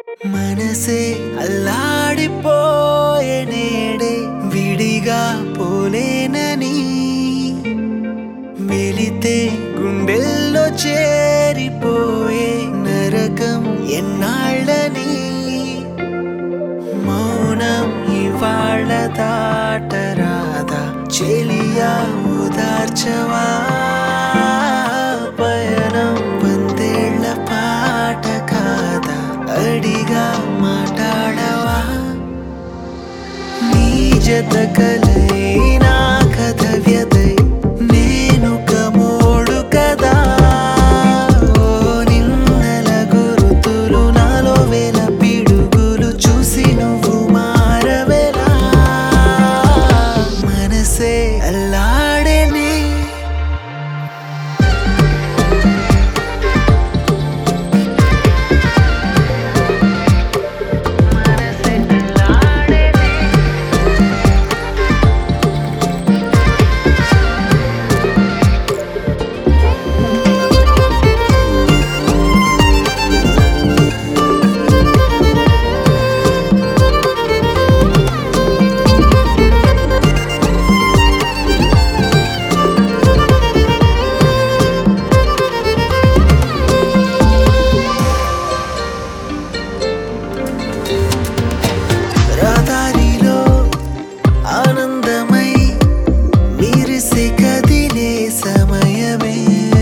మనసే అల్లాడిపోయే నేడే విడిగా పోలేనని వెలితే గుండెల్లో చేరిపోయే నరకం ఎన్నాళ్ళని మౌనం ఇవాళ్ళ దాటరాదా చెలియా ఓదార్చవా పయనం వందేళ్ల పాట కాదా అడిగా మాట్లాడవా నీ జత కలై నా కథ వ్యధై నేను కమోడు కదా ఓ నిన్నల గురుతులు నాలో వేల పిడుగులు చూసి నువ్వు మారవేలా మనసే అల్లాడేనే రహదారిలో ఆనందమై మీరిసే కదిలే సమయమే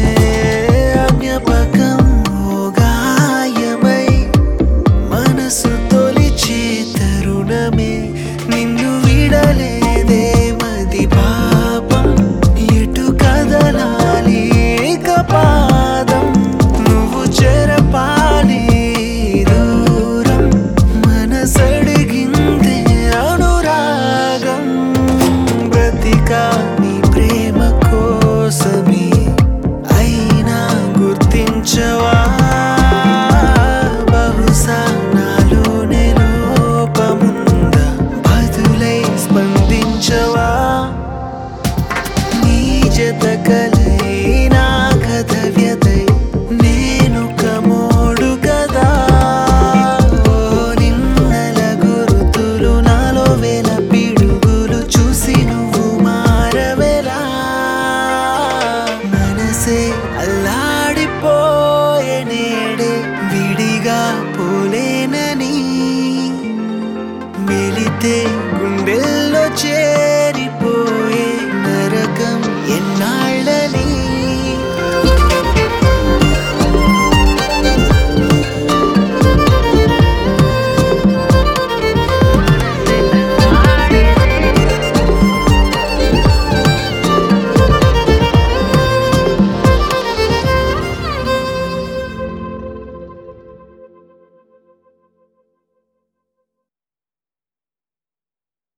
జ్ఞాపకం ఓ గాయమై మనసు తొలిచే తరుణమే నిన్ను విడలేదే మది పాపం ఎటు కదలాలి ఇక పాదం నువ్వు చెరపాలి దూరం మనసడిగిందే అనురాగం బ్రతికా నీ ప్రేమ కోసమే అయినా గుర్తించవా బహుశా నాలోనే లోపముందా బదులై స్పందించవా నీ జత కలై నా కథ వ్యధై నేను కమోడు కదా ఓ నిన్నల గురుతులు నాలో వేల పిడుగులు చూసి నువ్వు మారవేలా మనసే అల్లాడిపోయే నేడే విడిగా పోలేనని వెలితే గుండెల్లో